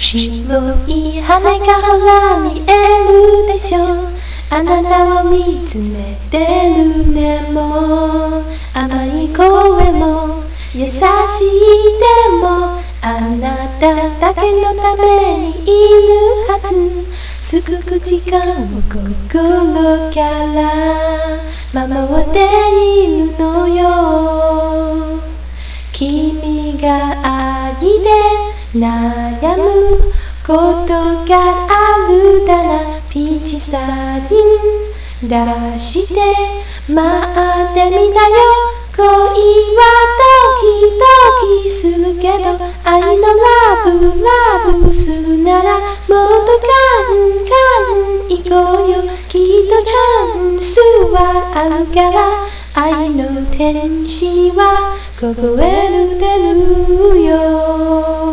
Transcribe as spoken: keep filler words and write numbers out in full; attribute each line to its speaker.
Speaker 1: 白い羽から見えるでしょう。あなたを見つめてるね。も甘い声も優しい手もあなただけのためにいるはず。救う時間を心から守っているのよ。君が愛で悩むことがあるならピッチサイン出して待ってみたよ。恋はドキドキするけど愛のラブラブするならもっとガンガン行こうよ。きっとチャンスはあるから愛の天使は凍えるてるよ。